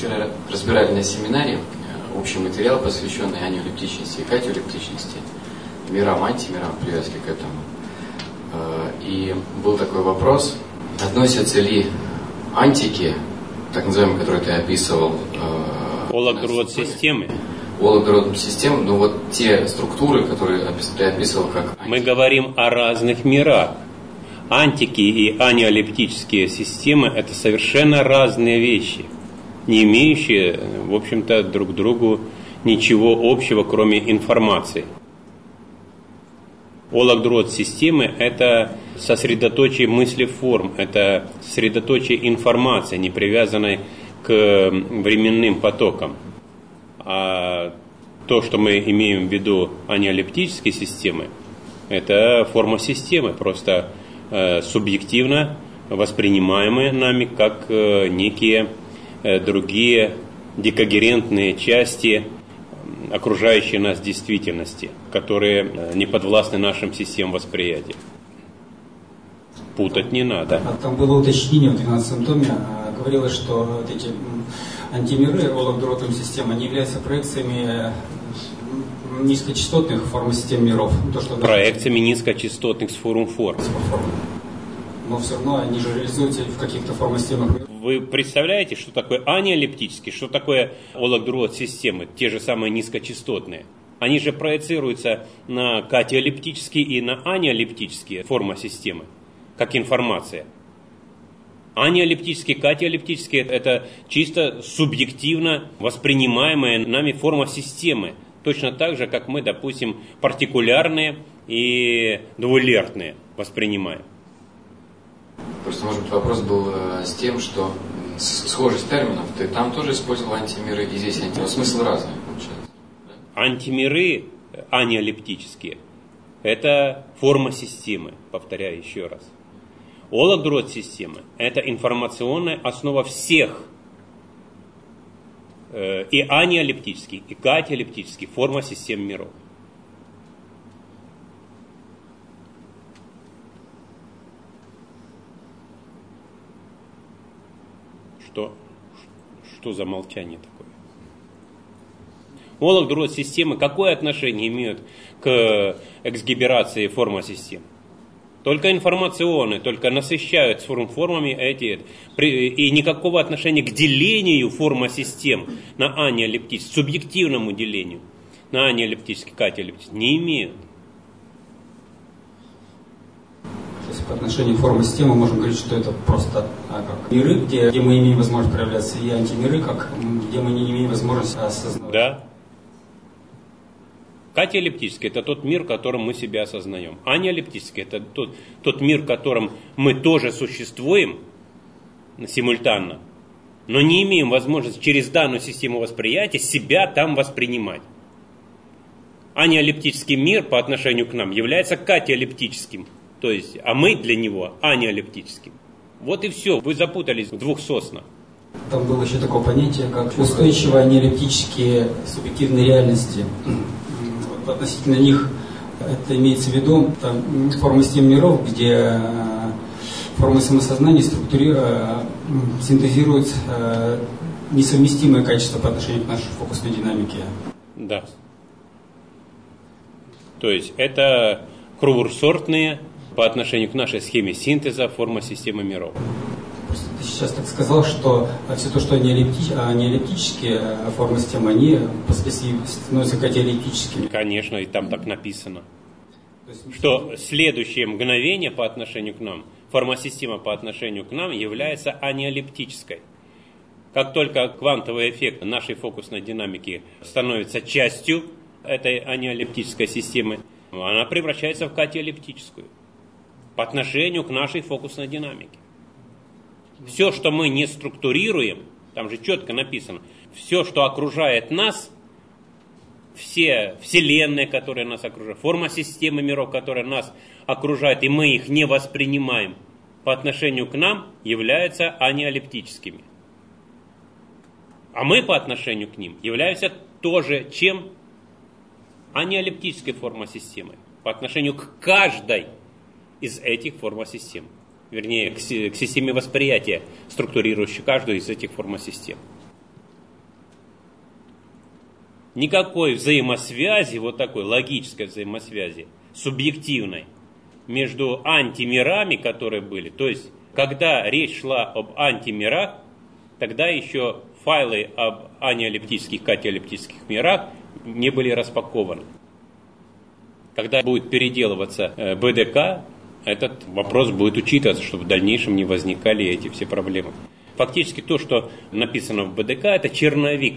вчера разбирали на семинаре общий материал, посвященный анеолептичности и катиолептичности, мирам, антимирам, привязки к этому. И был такой вопрос, относятся ли антики, так называемые, которые ты описывал, Олог-Друот-системы. Олог-Друот-системы, но вот те структуры, которые ты описывал как антики. Мы говорим о разных мирах. Антики и анеолептические системы – это совершенно разные вещи, не имеющие, в общем-то, друг к другу ничего общего, кроме информации. Олог-Друот-системы – это сосредоточие мыслеформ, это сосредоточие информации, не привязанной к временным потокам. А то, что мы имеем в виду анеолептические системы, это форма системы, просто субъективно воспринимаемые нами как некие другие декогерентные части окружающей нас действительности, которые не подвластны нашим системам восприятия. Путать не надо. Там было уточнение в 12 томе, говорилось, что вот эти антимиры Олог-Друотовой системы, они являются проекциями низкочастотных форм систем миров. То, что проекциями низкочастотных форм. Но все равно они же реализуются в каких-то формах системах. Вы представляете, что такое анеолептические, что такое Олог-Друот-системы, те же самые низкочастотные? Они же проецируются на катиолептические и на анеолептические формы системы, как информация. Анеолептические, катиолептические – это чисто субъективно воспринимаемая нами форма системы. Точно так же, как мы, допустим, партикулярные и двулертные воспринимаем. Просто, может быть, вопрос был с тем, что схожесть терминов, ты там тоже использовал антимиры, и здесь антимиры. Смысл разный, получается. Да? Антимиры анеолептические – это форма системы, повторяю еще раз. Олог-Друот-системы – это информационная основа всех и анеолептических, и катиолептических форма систем миров. Что за молчание такое? Олог-Друот-системы какое отношение имеют к эксгиберации форма систем? Только информационные, только насыщают формами эти. И никакого отношения к делению форма систем на анеолептические, субъективному делению на анеолептические, катиолептические не имеют. То есть по отношению к форме системы можем говорить, что это просто как миры, где мы имеем возможность проявляться, и антимиры, где мы не имеем возможности осознавать. Да. Катиолептический – это тот мир, в котором мы себя осознаем. Анеолептический – это тот мир, в котором мы тоже существуем симультанно, но не имеем возможности через данную систему восприятия себя там воспринимать. Анеолептический мир по отношению к нам является катиолептическим, то есть, а мы для него анеолептическим. Вот и все, вы запутались в двух соснах. Там было еще такое понятие, как устойчивые анеолептические субъективные реальности. Относительно них это имеется в виду там, формы систем миров, где формы самосознания синтезируют несовместимые качества по отношению к нашей фокусной динамике. Да. То есть это кругосортные по отношению к нашей схеме синтеза форма системы миров. Просто ты сейчас так сказал, что все то, что анеолептические формы системы, они впоследствии становятся катиолептическими. Конечно, и там так написано. Что следующее мгновение по отношению к нам, форма системы по отношению к нам является анеолептической. Как только квантовый эффект нашей фокусной динамики становится частью этой анеолептической системы, она превращается в катиолептическую по отношению к нашей фокусной динамике. Все, что мы не структурируем, там же четко написано, все, что окружает нас, все вселенные, которые нас окружают, форма системы миров, которые нас окружают, и мы их не воспринимаем по отношению к нам, являются анеолептическими. А мы по отношению к ним являемся тоже чем? Анеолептической формой системы. По отношению к каждой из этих форм систем. Вернее, к системе восприятия, структурирующей каждую из этих форм систем. никакой взаимосвязи, вот такой логической взаимосвязи, субъективной, между антимирами, которые были. То есть, когда речь шла об антимирах, тогда еще файлы об аниолептических, катиолептических мирах не были распакованы. Когда будет переделываться БДК, этот вопрос будет учитываться, чтобы в дальнейшем не возникали эти все проблемы. Фактически то, что написано в БДК, это черновик.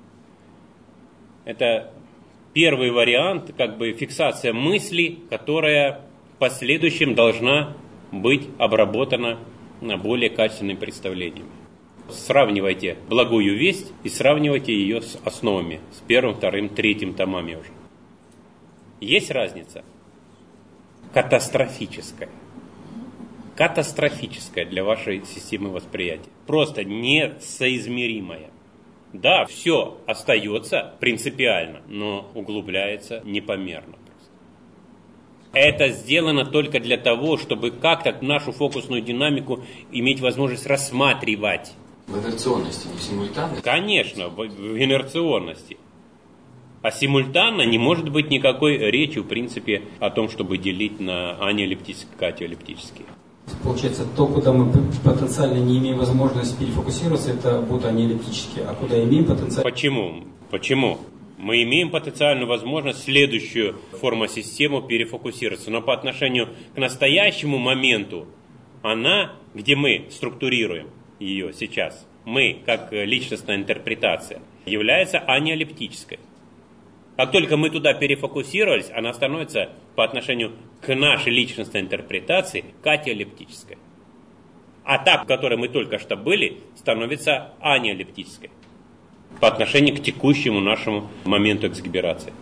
Это первый вариант, как бы фиксация мысли, которая в последующем должна быть обработана на более качественными представлениями. Сравнивайте благую весть и сравнивайте ее с основами, с первым, вторым, третьим томами уже. Есть разница? Катастрофическая. Катастрофическая для вашей системы восприятия. Просто несоизмеримая. Да, все остается принципиально, но углубляется непомерно. Это сделано только для того, чтобы как-то нашу фокусную динамику иметь возможность рассматривать. В инерционности, не в симультанности? Конечно, в инерционности. А симультанно не может быть никакой речи, в принципе, о том, чтобы делить на аниолептические, катиолептические. Получается, то, куда мы потенциально не имеем возможности перефокусироваться, это будут аниолептические, а куда имеем потенциально... Почему? Мы имеем потенциальную возможность следующую форму-систему перефокусироваться, но по отношению к настоящему моменту, она, где мы структурируем ее сейчас, мы, как личностная интерпретация, является аниолептической. Как только мы туда перефокусировались, она становится по отношению к нашей личностной интерпретации катиолептической. А та, в которой мы только что были, становится аниолептической по отношению к текущему нашему моменту эксгиберации.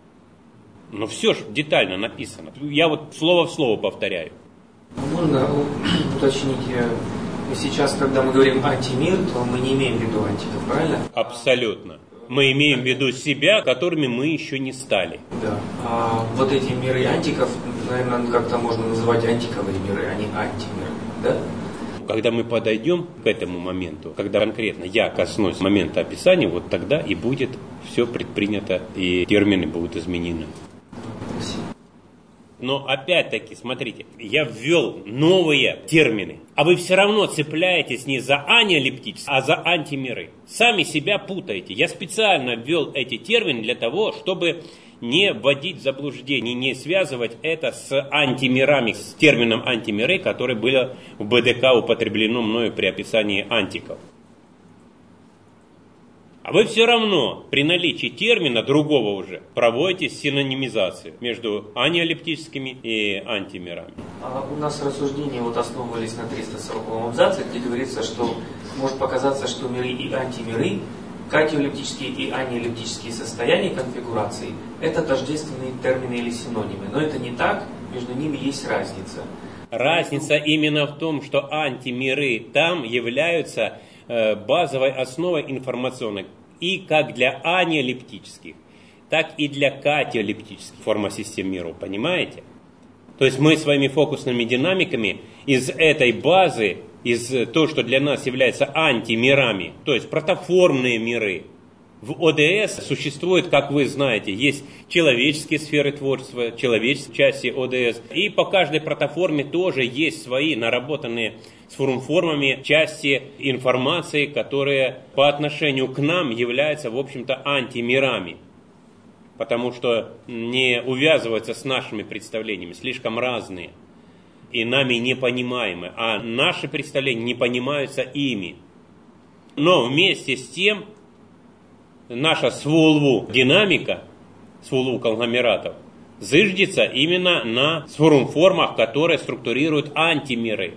Но все же детально написано. Я вот слово в слово повторяю. Можно уточнить, сейчас, когда мы говорим антимир, то мы не имеем в виду антиков, правильно? Абсолютно. Мы имеем в виду себя, которыми мы еще не стали. Да. А вот эти миры антиков, наверное, как-то можно называть антиковые миры, а не антимиры, да? Когда мы подойдем к этому моменту, когда конкретно я коснусь момента описания, вот тогда и будет все предпринято, и термины будут изменены. Спасибо. Но опять-таки, смотрите, я ввел новые термины, а вы все равно цепляетесь не за аниолептические, а за антимиры. Сами себя путаете. Я специально ввел эти термины для того, чтобы не вводить в заблуждение, не связывать это с антимирами, с термином антимиры, который было в БДК употреблено мною при описании антиков. А вы все равно при наличии термина другого уже проводите синонимизацию между аниолептическими и антимирами. А у нас рассуждения вот основывались на 340-м абзаце, где говорится, что может показаться, что миры и антимиры, катиолептические и аниолептические состояния конфигурации – это тождественные термины или синонимы. Но это не так, между ними есть разница. Разница именно в том, что антимиры там являются базовой основой информационной и как для аниолептических, так и для катиолептических формосистем миров, понимаете? То есть мы своими фокусными динамиками из этой базы, из того, что для нас является антимирами, то есть протоформные миры, в ОДС существует, как вы знаете, есть человеческие сферы творчества, человеческие части ОДС. И по каждой протоформе тоже есть свои наработанные с формами части информации, которые по отношению к нам являются, в общем-то, антимирами. Потому что не увязываются с нашими представлениями, слишком разные и нами непонимаемы, а наши представления не понимаются ими. Но вместе с тем наша свулву динамика, свулву конгломератов, зыждется именно на сформах, которые структурируют антимиры,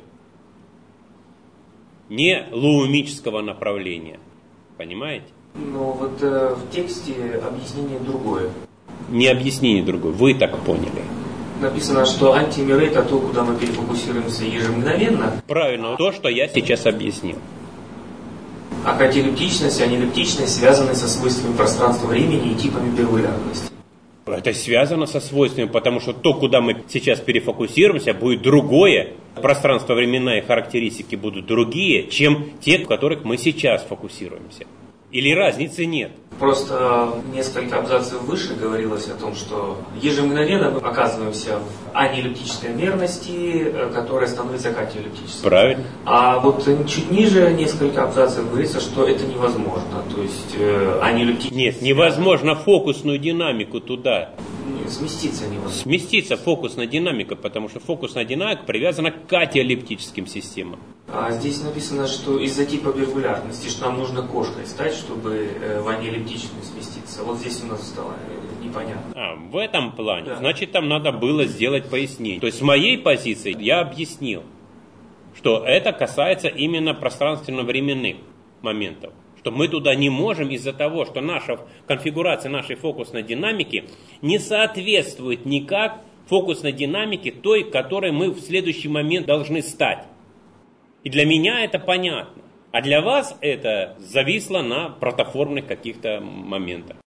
не лоумического направления. Понимаете? Но вот в тексте объяснение другое. Не объяснение другое, вы так поняли. Написано, что антимиры – это то, куда мы перефокусируемся ежемгновенно. Правильно, то, что я сейчас объяснил. А катиолептичность и аниолептичность связаны со свойствами пространства-времени и типами первоярности. Это связано со свойствами, потому что то, куда мы сейчас перефокусируемся, будет другое. Пространство-временные характеристики будут другие, чем те, в которых мы сейчас фокусируемся. Или разницы нет? Просто несколько абзацев выше говорилось о том, что ежемгновенно мы оказываемся в аниэллиптической мерности, которая становится катиэллиптической. Правильно. А вот чуть ниже несколько абзацев говорится, что это невозможно. То есть аниэллиптическая... Нет, невозможно фокусную динамику туда. Сместиться невозможно. Сместиться фокусная динамика, потому что фокусная динамика привязана к катиэллиптическим системам. А здесь написано, что из-за типа биргулярности, что нам нужно кошкой стать, чтобы в аниэллиптичную сместиться. Вот здесь у нас стало непонятно. В этом плане. Да. Значит, там надо было сделать пояснение. То есть с моей позиции я объяснил, что это касается именно пространственно-временных моментов. Что мы туда не можем из-за того, что наша конфигурация нашей фокусной динамики не соответствует никак фокусной динамике той, которой мы в следующий момент должны стать. И для меня это понятно. А для вас это зависло на протоформных каких-то моментах.